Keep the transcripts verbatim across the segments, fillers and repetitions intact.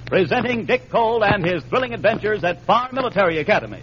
presenting Dick Cole and his thrilling adventures at Farr Military Academy.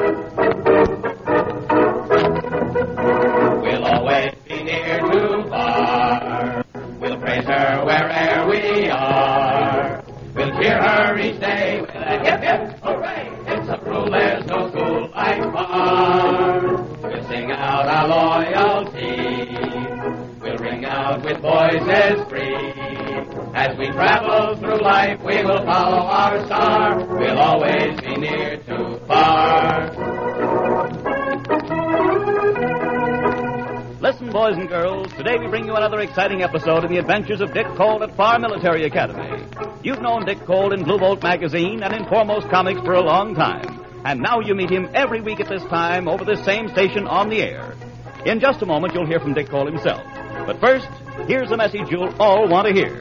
We'll always be near to Farr. We'll praise her wherever we are. We'll cheer her each day with a hip, hip, hooray. It's a rule, there's no school like Farr. We'll sing out our loyalty. We'll ring out with voices free. As we travel through life, we will follow our star. We'll always be near to Farr. Listen, boys and girls, today we bring you another exciting episode in the adventures of Dick Cole at Farr Military Academy. You've known Dick Cole in Blue Bolt magazine and in Foremost Comics for a long time. And now you meet him every week at this time over this same station on the air. In just a moment, you'll hear from Dick Cole himself. But first, here's a message you'll all want to hear.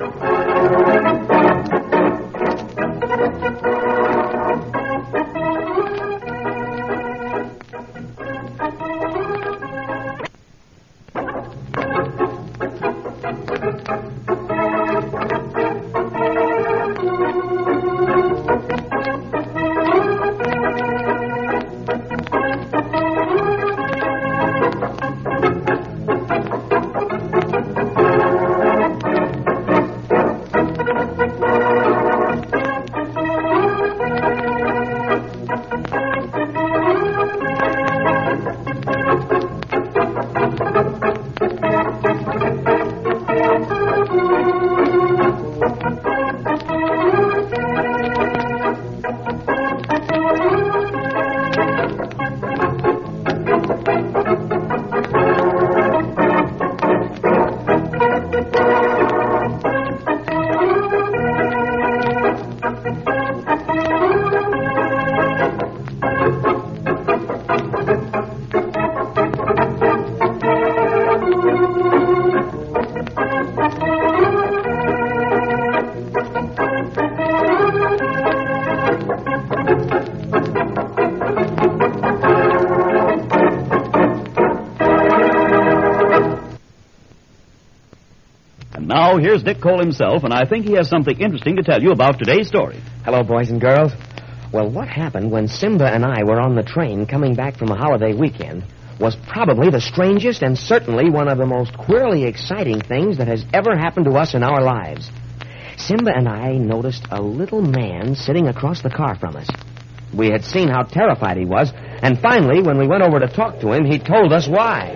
Now, here's Dick Cole himself, and I think he has something interesting to tell you about today's story. Hello, boys and girls. Well, what happened when Simba and I were on the train coming back from a holiday weekend was probably the strangest and certainly one of the most queerly exciting things that has ever happened to us in our lives. Simba and I noticed a little man sitting across the car from us. We had seen how terrified he was, and finally, when we went over to talk to him, he told us why.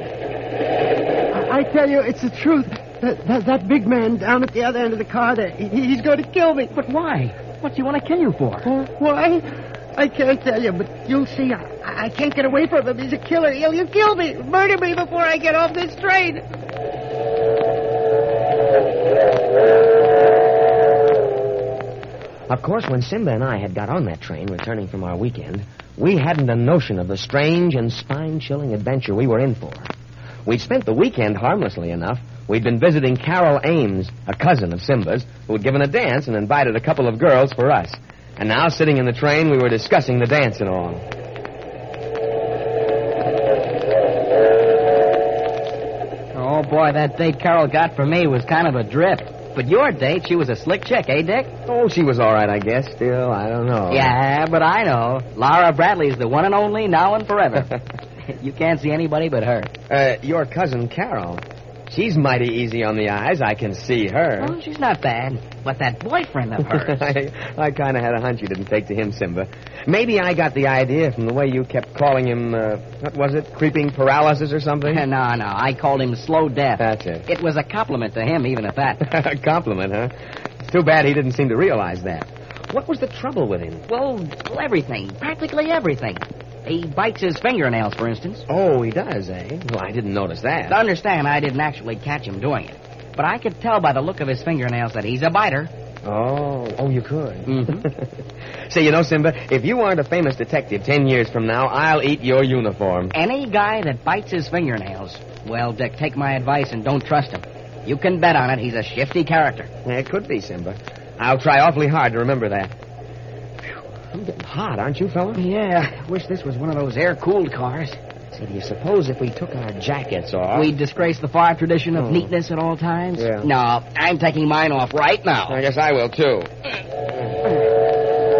I tell you, it's the truth. That, that, that big man down at the other end of the car there, he, he's going to kill me. But why? What do you want to kill you for? Oh, why? I can't tell you, but you'll see. I, I can't get away from him. He's a killer. He'll, he'll kill me, murder me before I get off this train. Of course, when Simba and I had got on that train returning from our weekend, we hadn't a notion of the strange and spine-chilling adventure we were in for. We'd spent the weekend harmlessly enough. We'd been visiting Carol Ames, a cousin of Simba's, who had given a dance and invited a couple of girls for us. And now, sitting in the train, we were discussing the dance and all. Oh, boy, that date Carol got for me was kind of a drip. But your date, she was a slick chick, eh, Dick? Oh, she was all right, I guess. Still, I don't know. Yeah, but I know. Laura Bradley's the one and only, now and forever. You can't see anybody but her. Uh, your cousin Carol. She's mighty easy on the eyes. I can see her. Oh, she's not bad. But that boyfriend of hers... I, I kind of had a hunch you didn't take to him, Simba. Maybe I got the idea from the way you kept calling him, uh, what was it, creeping paralysis or something? no, no, I called him slow death. That's it. It was a compliment to him, even at that. A compliment, huh? It's too bad he didn't seem to realize that. What was the trouble with him? Well, everything. Practically everything. He bites his fingernails, for instance. Oh, he does, eh? Well, I didn't notice that. To understand, I didn't actually catch him doing it. But I could tell by the look of his fingernails that he's a biter. Oh, oh, you could. Mm-hmm. Say, you know, Simba, if you aren't a famous detective ten years from now, I'll eat your uniform. Any guy that bites his fingernails, well, Dick, take my advice and don't trust him. You can bet on it, he's a shifty character. Yeah, it could be, Simba. I'll try awfully hard to remember that. Whew, I'm getting hot, aren't you, fella? Yeah, I wish this was one of those air-cooled cars. Say, do you suppose if we took our jackets off... We'd disgrace the Farr tradition of oh. neatness at all times? Yeah. No, I'm taking mine off right now. I guess I will, too.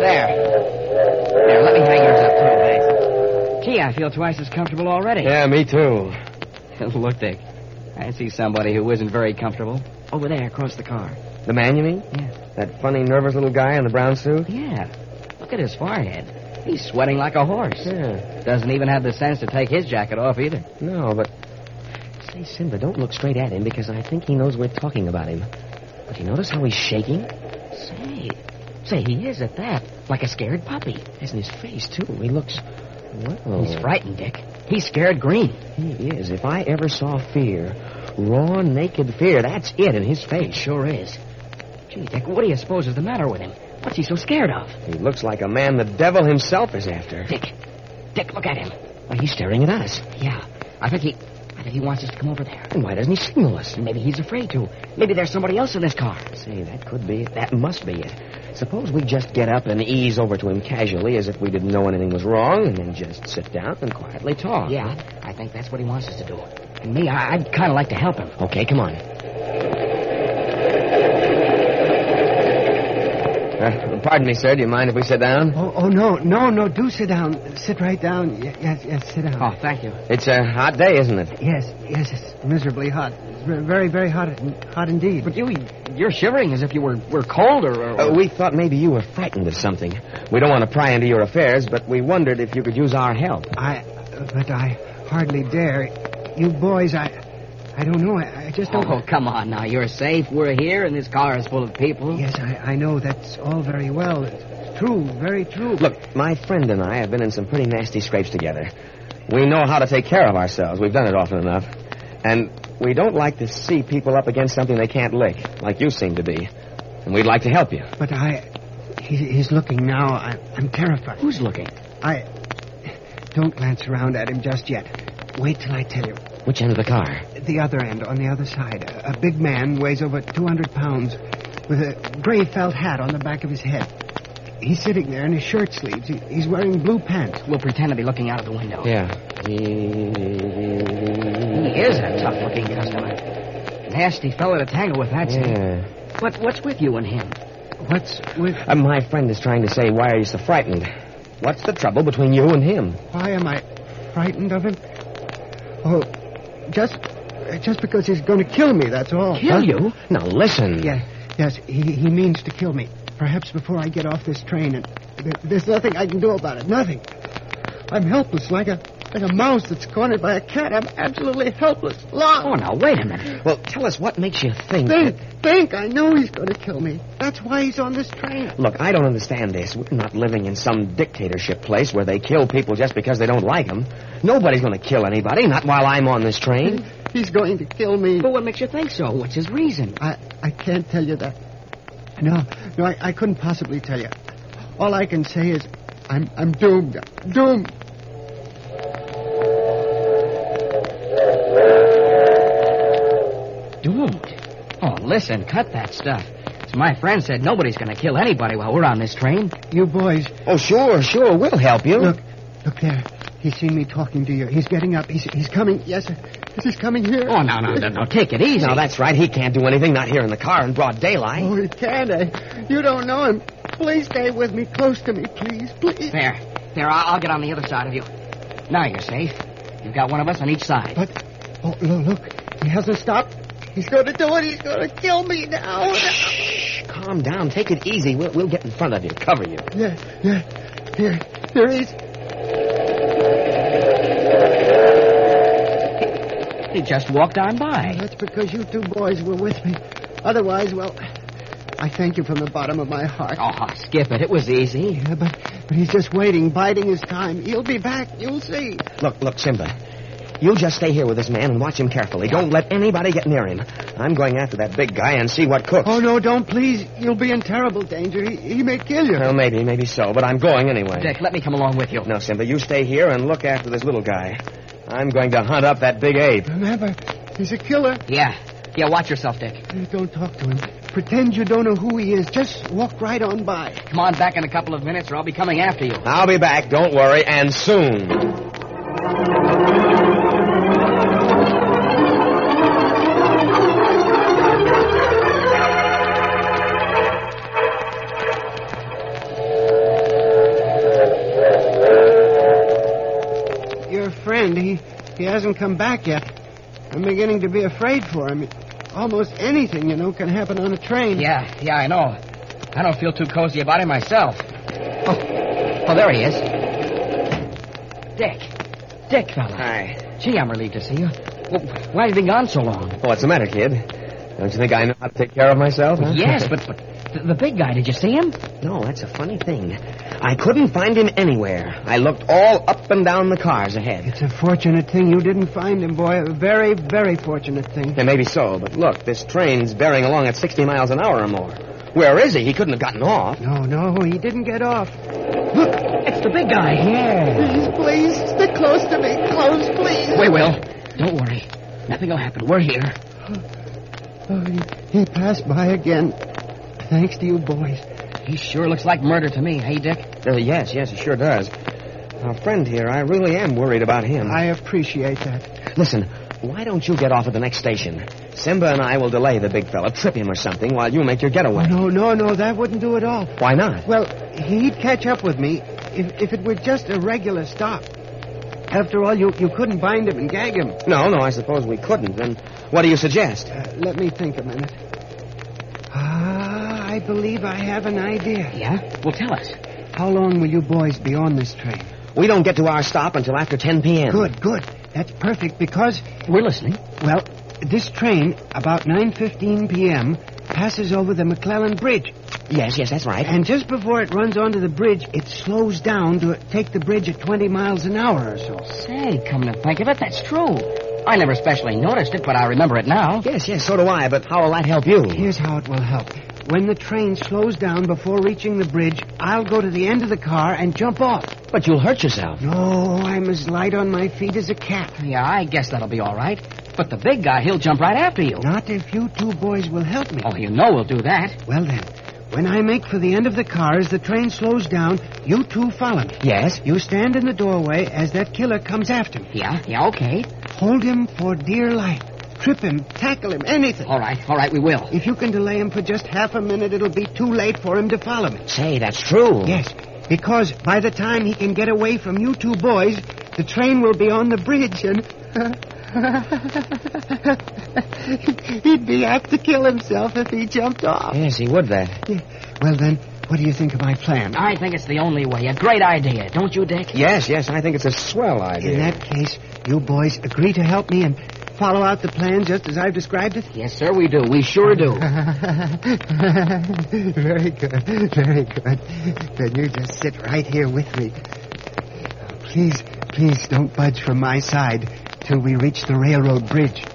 There. There, let me hang yours up, too. Thanks. Gee, I feel twice as comfortable already. Yeah, me too. Look, Dick. I see somebody who isn't very comfortable. Over there, across the car. The man, you mean? Yeah. That funny, nervous little guy in the brown suit? Yeah. Look at his forehead. He's sweating like a horse. Yeah. Doesn't even have the sense to take his jacket off either. No, but... Say, Simba, don't look straight at him because I think he knows we're talking about him. But you notice how he's shaking? Say, say, he is at that. Like a scared puppy. Isn't his face, too? He looks... Well... He's frightened, Dick. He's scared green. He is. If I ever saw fear, raw, naked fear, that's it in his face. Sure is. Gee, Dick, what do you suppose is the matter with him? What's he so scared of? He looks like a man the devil himself is after. Dick, Dick, look at him. Well, he's staring at us. Yeah, I think he... I think he wants us to come over there. And why doesn't he signal us? Maybe he's afraid to. Maybe there's somebody else in this car. Say, that could be it. That must be it. Suppose we just get up and ease over to him casually as if we didn't know anything was wrong, and then just sit down and quietly talk. Yeah, I think that's what he wants us to do. And me, I, I'd kind of like to help him. Okay, come on. Uh, pardon me, sir. Do you mind if we sit down? Oh, oh, no, no, no. Do sit down. Sit right down. Y- Yes, yes, sit down. Oh, thank you. It's a hot day, isn't it? Yes, yes, it's miserably hot. It's ve- very, very hot, hot indeed. But you, you're shivering as if you were, were cold or... or... Uh, we thought maybe you were frightened of something. We don't want to pry into your affairs, but we wondered if you could use our help. I, but I hardly dare. You boys, I, I don't know. I, I just don't. Oh, come on now. You're safe. We're here, and this car is full of people. Yes, I, I know that's all very well. It's true, very true. Look, my friend and I have been in some pretty nasty scrapes together. We know how to take care of ourselves. We've done it often enough. And we don't like to see people up against something they can't lick, like you seem to be. And we'd like to help you. But I, he, he's looking now. I, I'm terrified. Who's looking? I, don't glance around at him just yet. Wait till I tell you. Which end of the car? The other end, on the other side. A, a big man weighs over two hundred pounds with a gray felt hat on the back of his head. He's sitting there in his shirt sleeves. He, he's wearing blue pants. We'll pretend to be looking out of the window. Yeah. He is a tough-looking customer. Nasty fellow to tangle with, that's it. Yeah. What, what's with you and him? What's with... Uh, my friend is trying to say, why are you so frightened? What's the trouble between you and him? Why am I frightened of him? Oh, just... just because he's going to kill me, that's all. Kill Huh? you? Now, listen. Yeah, yes, he, he means to kill me. Perhaps before I get off this train, and there, there's nothing I can do about it. Nothing. I'm helpless, like a like a mouse that's cornered by a cat. I'm absolutely helpless. Lost. Oh, now, wait a minute. Well, tell us what makes you think Think, that... think. I know he's going to kill me. That's why he's on this train. Look, I don't understand this. We're not living in some dictatorship place where they kill people just because they don't like them. Nobody's going to kill anybody, not while I'm on this train. He's going to kill me. But what makes you think so? What's his reason? I, I can't tell you that. No, no, I, I couldn't possibly tell you. All I can say is I'm I'm doomed. Doomed. Doomed? Oh, listen, cut that stuff. As my friend said, nobody's going to kill anybody while we're on this train. You boys, Oh, sure, sure. We'll help you. look, look there. He's seen me talking to you. He's getting up. He's he's coming. Yes, sir. Yes, he's coming here. Oh, no, no, no, no. Take it easy. Now, that's right. He can't do anything, not here in the car in broad daylight. Oh, he can't. Eh? You don't know him. Please stay with me, close to me, please, please. There. There, I'll, I'll get on the other side of you. Now you're safe. You've got one of us on each side. But, oh, look, look. He hasn't stopped. He's going to do it. He's going to kill me now. Shh, calm down. Take it easy. We'll, we'll get in front of you, cover you. Yeah, yeah. Here, here he is. He just walked on by. That's because you two boys were with me. Otherwise, well, I thank you from the bottom of my heart. Oh, skip it. It was easy. Yeah, but, but he's just waiting, biding his time. He'll be back. You'll see. Look, look, Simba. You just stay here with this man and watch him carefully. Don't let anybody get near him. I'm going after that big guy and see what cooks. Oh, no, don't, please. You'll be in terrible danger. He, he may kill you. Well, maybe, maybe so, but I'm going anyway. Dick, let me come along with you. No, Simba, you stay here and look after this little guy. I'm going to hunt up that big ape. Remember, he's a killer. Yeah. Yeah, watch yourself, Dick. Don't talk to him. Pretend you don't know who he is. Just walk right on by. Come on back in a couple of minutes or I'll be coming after you. I'll be back, don't worry, and soon. and he, he hasn't come back yet. I'm beginning to be afraid for him. Almost anything, you know, can happen on a train. Yeah, yeah, I know. I don't feel too cozy about him myself. Oh, oh, there he is. Dick. Dick, fella. Hi. Gee, I'm relieved to see you. Well, why have you been gone so long? What's the matter, kid? Don't you think I know how to take care of myself, huh? Yes, but, but the, the big guy, did you see him? No, that's a funny thing. I couldn't find him anywhere. I looked all up and down the cars ahead. It's a fortunate thing you didn't find him, boy. A very, very fortunate thing. Yeah, maybe so, but look, this train's bearing along at sixty miles an hour or more. Where is he? He couldn't have gotten off. No, no, he didn't get off. Look, it's the big guy. Yeah. Please, please, stick close to me. Close, please. We will. Don't worry. Nothing will happen. We're here. Oh, he, he passed by again. Thanks to you boys. He sure looks like murder to me, hey, Dick? Uh, yes, yes, he sure does. Our friend here, I really am worried about him. I appreciate that. Listen, why don't you get off at the next station? Simba and I will delay the big fella, trip him or something, while you make your getaway. No, no, no, that wouldn't do at all. Why not? Well, he'd catch up with me if, if it were just a regular stop. After all, you, you couldn't bind him and gag him. No, no, I suppose we couldn't. Then what do you suggest? Uh, let me think a minute. Ah, I believe I have an idea. Yeah? Well, tell us. How long will you boys be on this train? We don't get to our stop until after ten p.m. Good, good. That's perfect because... We're listening. Well, this train, about nine fifteen p.m., passes over the McClellan Bridge. Yes, yes, that's right. And just before it runs onto the bridge, it slows down to take the bridge at twenty miles an hour or so. Say, come to think of it, that's true. I never especially noticed it, but I remember it now. Yes, yes, so do I, but how will that help you? Here's how it will help. When the train slows down before reaching the bridge, I'll go to the end of the car and jump off. But you'll hurt yourself. No, I'm as light on my feet as a cat. Yeah, I guess that'll be all right. But the big guy, he'll jump right after you. Not if you two boys will help me. Oh, you know we'll do that. Well, then, when I make for the end of the car, as the train slows down, you two follow me. Yes? You stand in the doorway as that killer comes after me. Yeah, yeah, okay. Hold him for dear life. Trip him, tackle him, anything. All right, all right, we will. If you can delay him for just half a minute, it'll be too late for him to follow me. Say, that's true. Yes, because by the time he can get away from you two boys, the train will be on the bridge and... He'd be apt to kill himself if he jumped off. Yes, he would that. Yeah. Well, then, what do you think of my plan? I think it's the only way. A great idea, don't you, Dick? Yes, yes, I think it's a swell idea. In that case, you boys agree to help me and follow out the plan just as I've described it? Yes, sir, we do. We sure do. Very good, very good. Then you just sit right here with me. Please, please don't budge from my side till we reach the railroad bridge.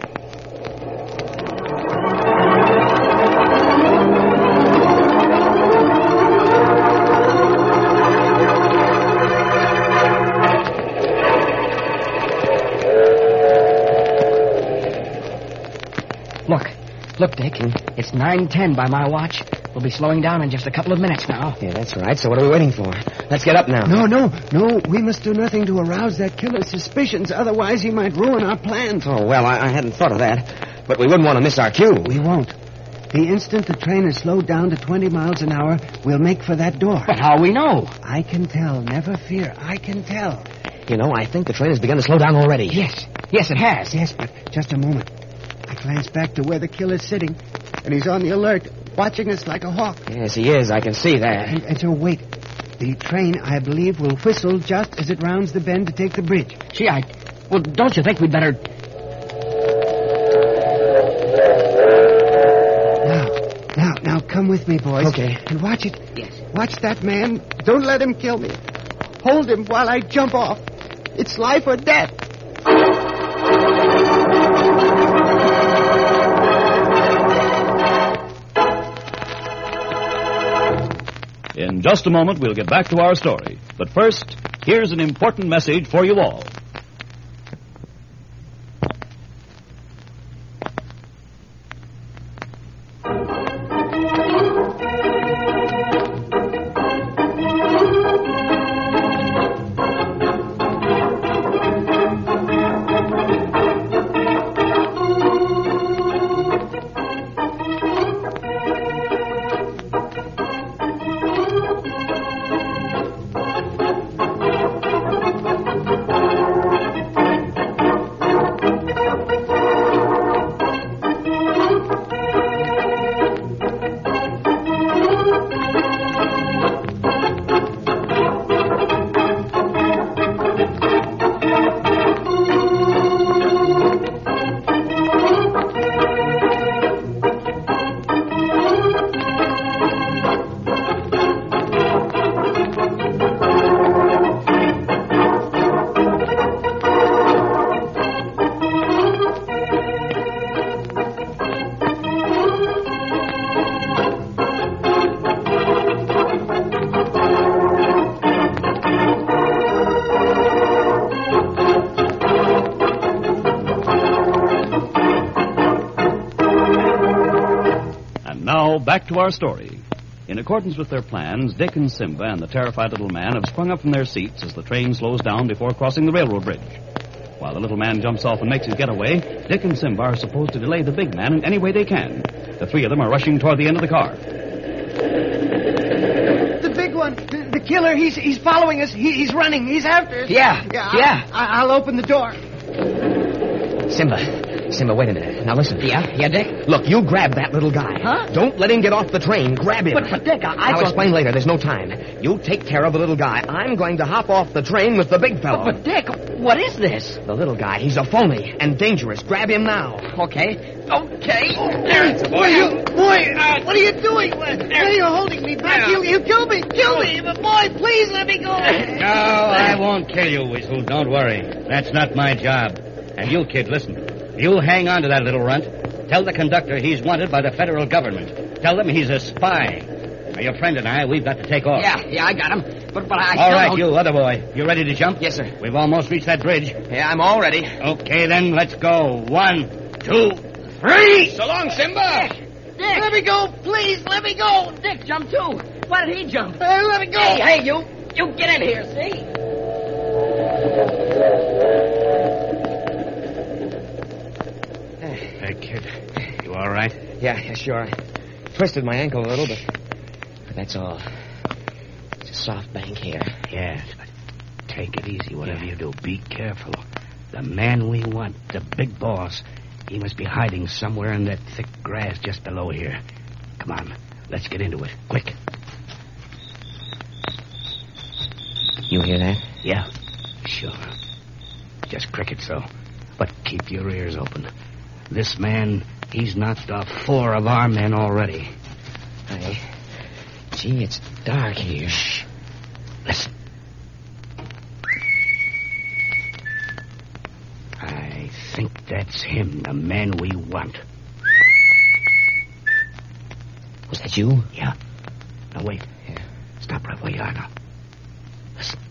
Look, look, Dick. It's nine ten by my watch. We'll be slowing down in just a couple of minutes now. Yeah, that's right. So what are we waiting for? Let's get up now. No, no, no. We must do nothing to arouse that killer's suspicions. Otherwise, he might ruin our plans. Oh, well, I, I hadn't thought of that. But we wouldn't want to miss our cue. We won't. The instant the train is slowed down to twenty miles an hour, we'll make for that door. But how we know? I can tell. Never fear. I can tell. You know, I think the train has begun to slow down already. Yes. Yes, it has. Yes, but just a moment. I glance back to where the killer's sitting, and he's on the alert, watching us like a hawk. Yes, he is. I can see that. And, and so wait. The train, I believe, will whistle just as it rounds the bend to take the bridge. Gee, I... Well, don't you think we'd better... Now, now, now, come with me, boys. Okay. And watch it. Yes. Watch that man. Don't let him kill me. Hold him while I jump off. It's life or death. In just a moment, we'll get back to our story. But first, here's an important message for you all. back to our story. In accordance with their plans, Dick and Simba and the terrified little man have sprung up from their seats as the train slows down before crossing the railroad bridge. While the little man jumps off and makes his getaway, Dick and Simba are supposed to delay the big man in any way they can. The three of them are rushing toward the end of the car. The big one, the, the killer, he's he's following us. He, he's running. He's after us. Yeah, Yeah. yeah. I, I'll open the door. Simba. Simba, wait a minute. Now listen. Yeah, yeah, Dick? Look, you grab that little guy. Huh? Don't let him get off the train. Grab him. But, but Dick, I, I I'll thought... explain later. There's no time. You take care of the little guy. I'm going to hop off the train with the big fellow. But, but Dick, what is this? The little guy, he's a phony and dangerous. Grab him now. Okay. Okay. Boy, you, boy, uh, what are you doing? Why are you holding me back? You, you kill me, kill me. But boy, please let me go. No, I won't kill you, Weasel. Don't worry. That's not my job. And you, kid, listen. You hang on to that little runt. Tell the conductor he's wanted by the federal government. Tell them he's a spy. Now, your friend and I, we've got to take off. Yeah, yeah, I got him. But, but I All still right, don't... you, other boy. You ready to jump? Yes, sir. We've almost reached that bridge. Yeah, I'm all ready. Okay, then, let's go. One, two, three. So long, Simba. Dick! Let me go, please. Let me go. Dick, jump too. Why did he jump? Uh, let me go. Hey, hey, you. You get in here, see? Hey, kid. You all right? Yeah, yeah, sure. I twisted my ankle a little, but, but that's all. It's a soft bank here. Yes, but take it easy, whatever you do. Be careful. The man we want, the big boss, he must be hiding somewhere in that thick grass just below here. Come on, let's get into it. Quick. You hear that? Yeah, sure. Just crickets, though. But keep your ears open. This man, he's knocked off four of our men already. I... Gee, it's dark here. Shh. Listen. I think that's him, the man we want. Was that you? Yeah. Now, wait. Yeah. Stop right where you are now. Listen.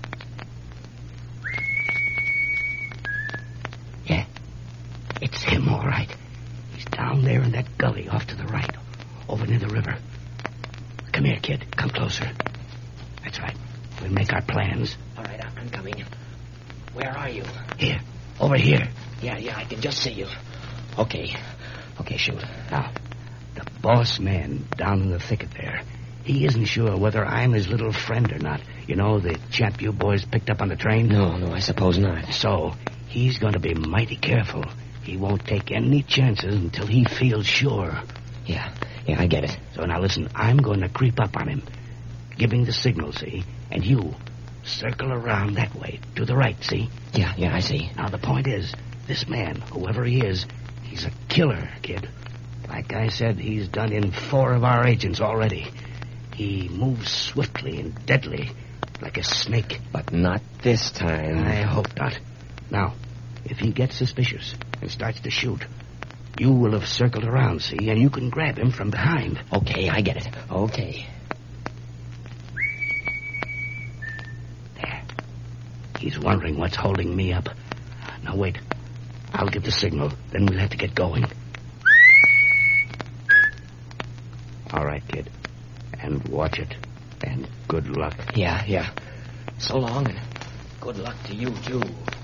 Yeah. It's him, all right. He's down there in that gully off to the right, over near the river. Come here, kid. Come closer. That's right. We'll make our plans. All right, I'm coming. Where are you? Here. Over here. Yeah, yeah, I can just see you. Okay. Okay, shoot. Now, the boss man down in the thicket there, he isn't sure whether I'm his little friend or not. You know, the chap you boys picked up on the train? No, no, I suppose not. So, he's going to be mighty careful. He won't take any chances until he feels sure. Yeah, yeah, I get it. So now listen, I'm going to creep up on him, giving the signal, see? And you circle around that way, to the right, see? Yeah, yeah, I see. Now the point is, this man, whoever he is, he's a killer, kid. Like I said, he's done in four of our agents already. He moves swiftly and deadly, like a snake. But not this time. I hope not. Now, if he gets suspicious and starts to shoot, you will have circled around, see, and you can grab him from behind. Okay, I get it. Okay. There. He's wondering what's holding me up. Now, wait. I'll give the signal, then we'll have to get going. All right, kid. And watch it. And good luck. Yeah, yeah. So long, and good luck to you, too.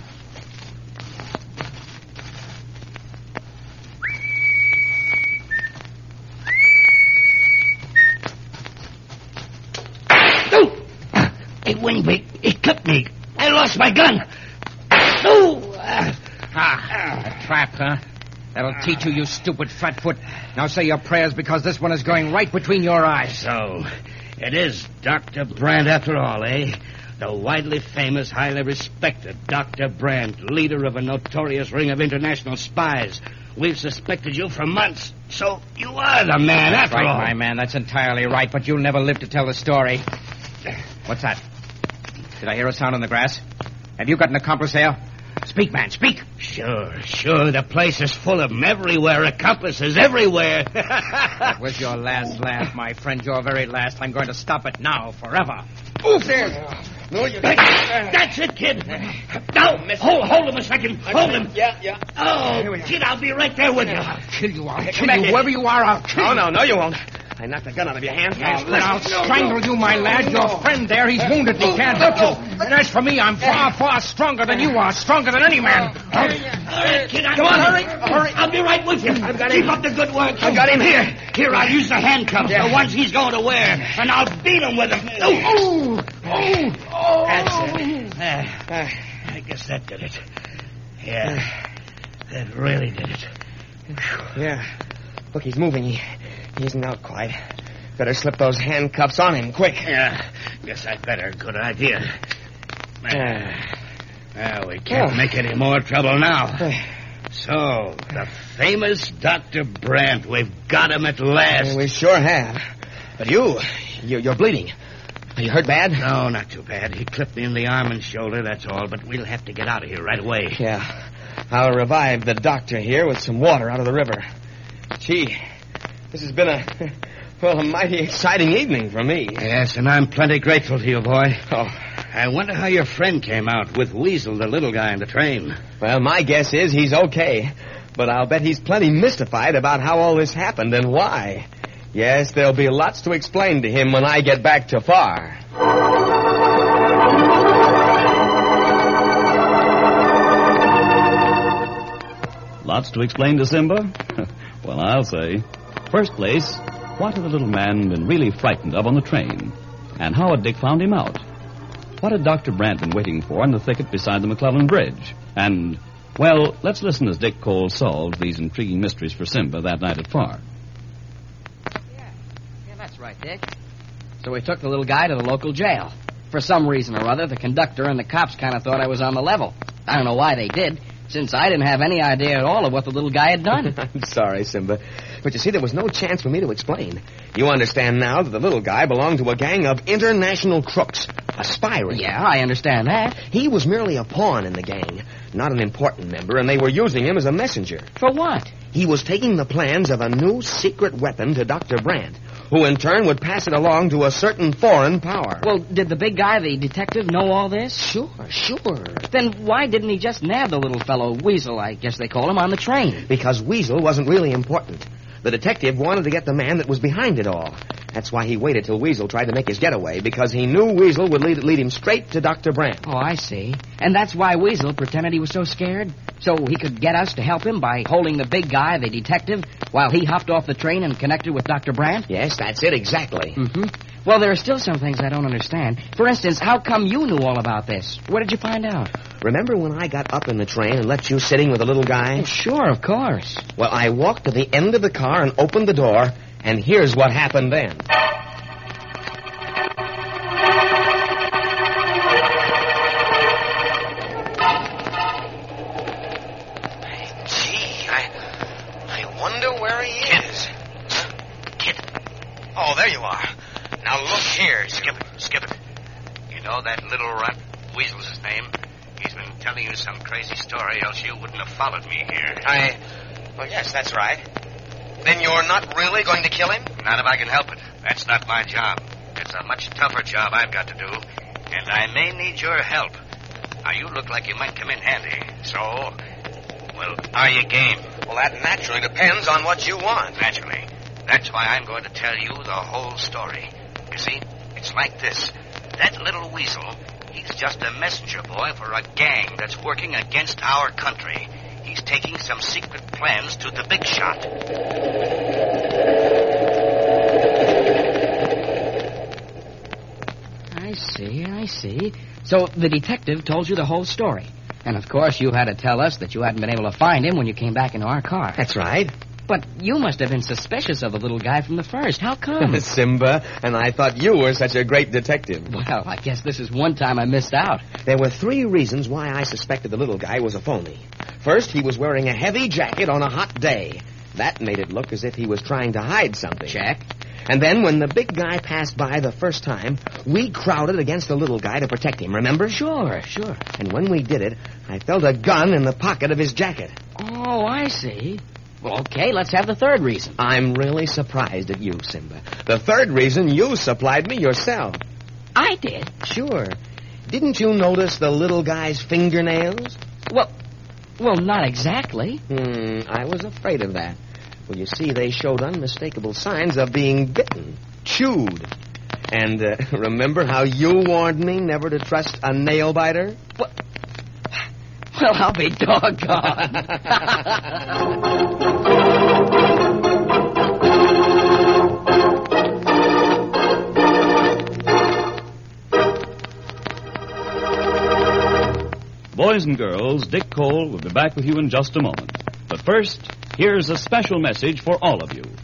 Hey, Winnie, it clipped me. I lost my gun. Oh! Ah, a trap, huh? That'll teach you, you stupid fatfoot. Now say your prayers, because this one is going right between your eyes. So, it is Doctor Brandt after all, eh? The widely famous, highly respected Doctor Brandt, leader of a notorious ring of international spies. We've suspected you for months, so you are the man That's after right, all. my man. That's entirely right, but you'll never live to tell the story. What's that? Did I hear a sound in the grass? Have you got an accomplice here? Speak, man, speak. Sure, sure. The place is full of them everywhere. Accomplices everywhere. That was your last laugh, my friend. Your very last. I'm going to stop it now, forever. Oof, there. No, you That's it, kid. Now, hold, hold him a second. Hold him. Yeah, yeah. Oh, kid, I'll be right there with you. I'll kill you. I'll Come kill back you. here. Whoever you are, I'll kill No, you. no, no, you won't. I knocked the gun out of your hand. Yes, but I'll strangle you, my lad. Your friend there, he's wounded. He can't hurt you. And as for me, I'm far, far stronger than you are. Stronger than any man. Hurry, kid, come on, hurry. Hurry, I'll be right with you. I've got Keep him. up the good work. I got him here. Here, I'll use the handcuffs, Yeah. the ones he's going to wear, and I'll beat him with them. Oh, Oh, oh. That's it. Uh, I guess that did it. Yeah, that really did it. Yeah. Look, he's moving. He, he isn't out quite. Better slip those handcuffs on him, quick. Yeah, guess I'd better. Good idea. Uh, Well, we can't Oh. make any more trouble now. uh, So, the famous Doctor Brandt. We've got him at last. we sure have. But you, you, you're bleeding. Are you hurt bad? No, not too bad. He clipped me in the arm and shoulder, that's all. But we'll have to get out of here right away. Yeah. I'll revive the doctor here with some water out of the river. Gee, this has been a, well, a mighty exciting evening for me. Yes, and I'm plenty grateful to you, boy. Oh, I wonder how your friend came out with Weasel, the little guy in the train. well, my guess is he's okay. But I'll bet he's plenty mystified about how all this happened and why. Yes, there'll be lots to explain to him when I get back to Far. Lots to explain to Simba? Well, I'll say. First place, what had the little man been really frightened of on the train? And how had Dick found him out? What had Doctor Brandt been waiting for in the thicket beside the McClellan Bridge? And, well, let's listen as Dick Cole solved these intriguing mysteries for Simba that night at Far. Yeah, yeah, that's right, Dick. So we took the little guy to the local jail. For some reason or other, the conductor and the cops kind of thought I was on the level. I don't know why they did, since I didn't have any idea at all of what the little guy had done. I'm sorry, Simba. But you see, there was no chance for me to explain. You understand now that the little guy belonged to a gang of international crooks. A spy ring. Yeah, I understand that. He was merely a pawn in the gang, not an important member, and they were using him as a messenger. For what? He was taking the plans of a new secret weapon to Doctor Brandt, who in turn would pass it along to a certain foreign power. Well, did the big guy, the detective, know all this? Sure, sure. Then why didn't he just nab the little fellow, Weasel, I guess they call him, on the train? Because Weasel wasn't really important. The detective wanted to get the man that was behind it all. That's why he waited till Weasel tried to make his getaway, because he knew Weasel would lead, lead him straight to Doctor Brandt. Oh, I see. And that's why Weasel pretended he was so scared? So he could get us to help him by holding the big guy, the detective, while he hopped off the train and connected with Doctor Brandt? Yes, that's it exactly. Mm-hmm. Well, there are still some things I don't understand. For instance, how come you knew all about this? Where did you find out? Remember when I got up in the train and left you sitting with the little guy? Oh, sure, of course. Well, I walked to the end of the car and opened the door, and here's what happened then. Gee, I, I wonder where he is. Huh? Kid. Oh, there you are. Now look here, Skip it, skip it. You know that little runt, Weasel's his name? He's been telling you some crazy story, else you wouldn't have followed me here. I... Well, yes, that's right. Then you're not really going to kill him? Not if I can help it. That's not my job. It's a much tougher job I've got to do, and I may need your help. Now, you look like you might come in handy, so... Well, are you game? Well, that naturally depends on what you want. Naturally. That's why I'm going to tell you the whole story. You see, it's like this. That little Weasel, he's just a messenger boy for a gang that's working against our country. He's taking some secret plans to the big shot. I see, I see. So the detective told you the whole story. And, of course, you had to tell us that you hadn't been able to find him when you came back into our car. That's right. But you must have been suspicious of the little guy from the first. How come? Simba, and I thought you were such a great detective. Well, I guess this is one time I missed out. There were three reasons why I suspected the little guy was a phony. First, he was wearing a heavy jacket on a hot day. That made it look as if he was trying to hide something. Check. And then when the big guy passed by the first time, we crowded against the little guy to protect him, remember? Sure, sure. And when we did it, I felt a gun in the pocket of his jacket. Oh, I see. Well, okay, let's have the third reason. I'm really surprised at you, Simba. The third reason you supplied me yourself. I did? Sure. Didn't you notice the little guy's fingernails? Well, well, not exactly. Hmm, I was afraid of that. Well, you see, they showed unmistakable signs of being bitten, chewed. And uh, remember how you warned me never to trust a nail biter? What? Well, I'll be doggone. Boys and girls, Dick Cole will be back with you in just a moment. But first, here's a special message for all of you.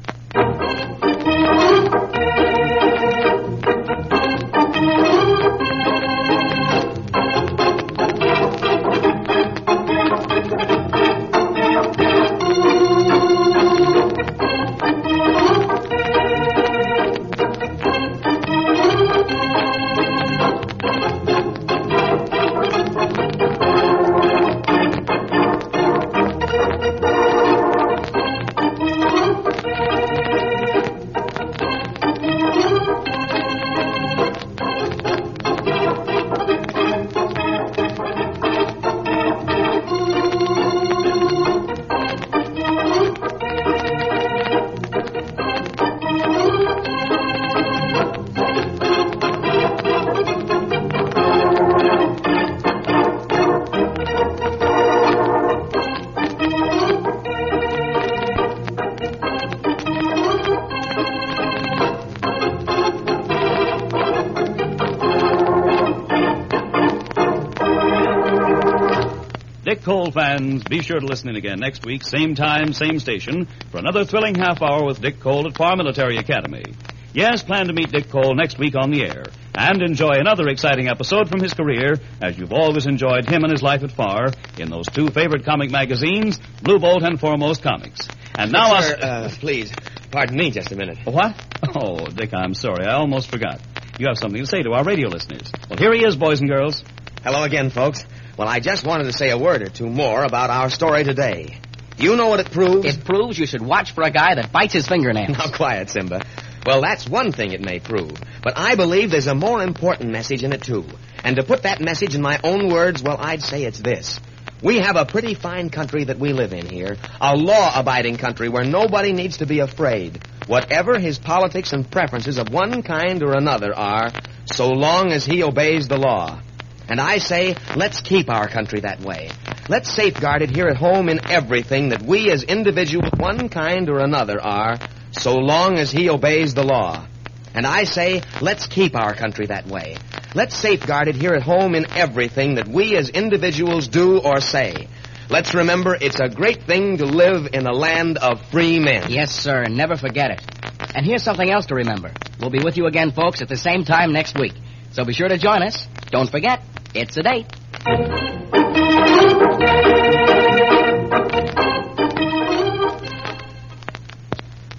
Dick Cole fans, be sure to listen in again next week, same time, same station, for another thrilling half hour with Dick Cole at Farr Military Academy. Yes, plan to meet Dick Cole next week on the air and enjoy another exciting episode from his career as you've always enjoyed him and his life at Farr in those two favorite comic magazines, Blue Bolt and Foremost Comics. And now, Sir, uh, please, pardon me just a minute. What? Oh, Dick, I'm sorry. I almost forgot. You have something to say to our radio listeners. Well, here he is, boys and girls. Hello again, folks. Well, I just wanted to say a word or two more about our story today. Do you know what it proves? It proves you should watch for a guy that bites his fingernails. Now, quiet, Simba. Well, that's one thing it may prove. But I believe there's a more important message in it, too. And to put that message in my own words, well, I'd say it's this. We have a pretty fine country that we live in here. A law-abiding country where nobody needs to be afraid. Whatever his politics and preferences of one kind or another are, so long as he obeys the law. And I say, let's keep our country that way. Let's safeguard it here at home in everything that we as individuals, one kind or another, are, so long as he obeys the law. And I say, let's keep our country that way. Let's safeguard it here at home in everything that we as individuals do or say. Let's remember it's a great thing to live in a land of free men. Yes, sir, and never forget it. And here's something else to remember. We'll be with you again, folks, at the same time next week. So be sure to join us. Don't forget, it's a date.